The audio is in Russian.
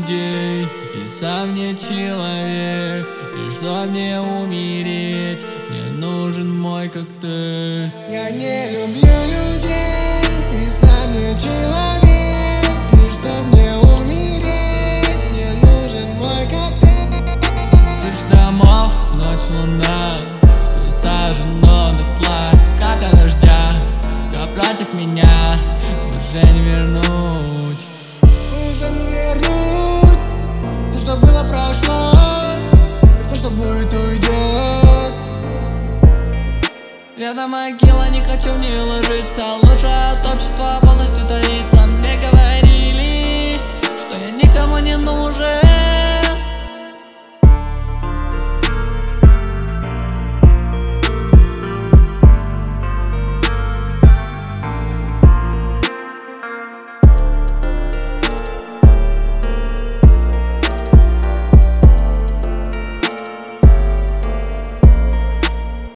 людей, и сам не человек. И чтоб мне умереть, мне нужен мой коктейль. Я не люблю людей, и сам не человек. И чтоб мне умереть, мне нужен мой коктейль. Лишь домов, ночь, луна, все сожжено дотла. Капля дождя, все против меня, уже не вернуть. Уже не вернуть. Все, что было, прошло, и все, что будет, уйдет. Рядом могила, не хочу в нее ложиться. Лучше